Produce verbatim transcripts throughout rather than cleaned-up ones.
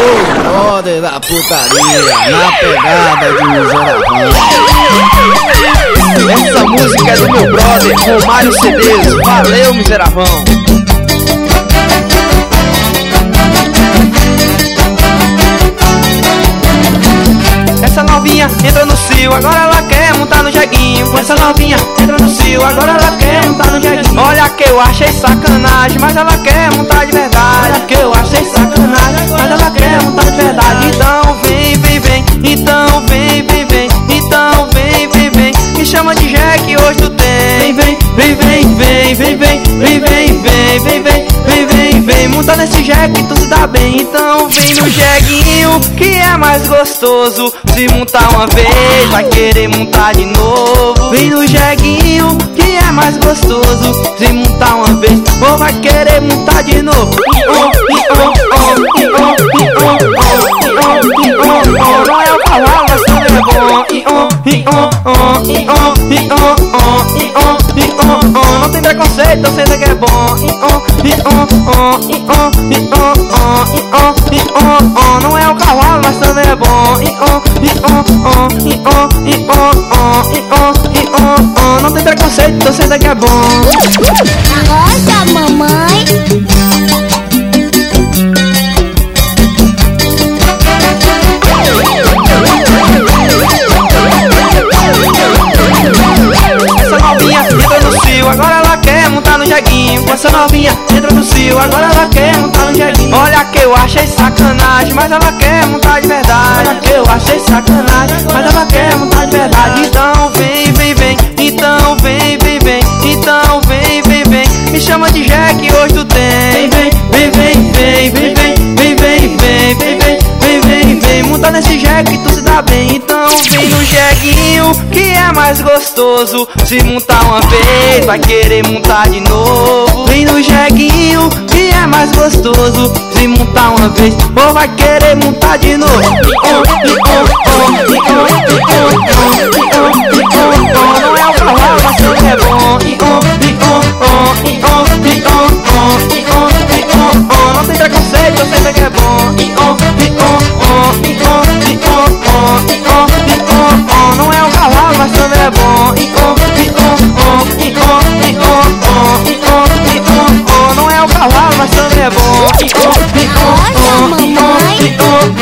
Brother da putaria, na pegada de miserável. Essa música é do meu brother Romário Cedês. Valeu, miseravão. Essa novinha entra no cio, agora ela quer montar no jeguinho. Essa novinha entra no cio, agora ela quer montar no jeguinho. Olha que eu achei sacanagem, mas ela quer montar de verdade. Olha que eu achei sacanagem, mas ela quer montar de verdade. Então vem, vem, vem, então vem, vem, vem, então vem, vem, vem. Me chama de jegue, hoje tu tem. Vem, vem, vem, vem, vem, vem, vem, vem, vem, vem, vem, vem, vem, vem, vem. Monta nesse jegue, tu se dá bem. Então vem no jeguinho, que é mais gostoso. Se montar uma vez, vai querer montar de novo. Vem no jeguinho, que é mais gostoso. Se montar uma vez, ou vai querer montar de novo. Não é o cavalo, mas também é bom. Não tem preconceito, eu sei que é bom. Não é o cavalo, mas também é bom. Não tem preconceito, eu sei que é bom. Nossa, mamãe. Essa novinha entra no cio, agora ela quer montar no jeguinho. Essa novinha entra no cio, agora ela quer montar no jeguinho. Olha que eu achei sacanagem, mas ela quer montar de verdade. Olha que eu achei sacanagem, mas ela quer montar de verdade. Então vem, vem, vem, então vem, vem, vem, então vem, vem, vem. Me chama de jegue, hoje tu tem. Vem, vem, vem, vem, vem, vem, vem, vem, vem, vem, vem, vem, vem, vem. Monta nesse jegue, tu se dá bem. Então vem no jeguinho, que é mais gostoso. Se montar uma vez, vai querer montar de novo. Vem no jeguinho, que é mais gostoso. Se montar uma vez, ou vai querer montar de novo. Não é o cavalo, mas também é bom. Não tem preconceito, eu sei que é bom. Não é o cavalo, mas também é bom. Não é o cavalo, mas também é bom. Nossa, mamãe.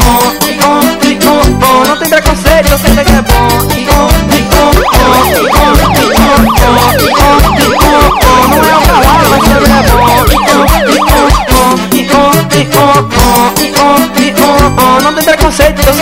Não tem preconceito, eu sei que é bom. Não é o cavalo, mas também é bom. Não tem preconceito, eu sei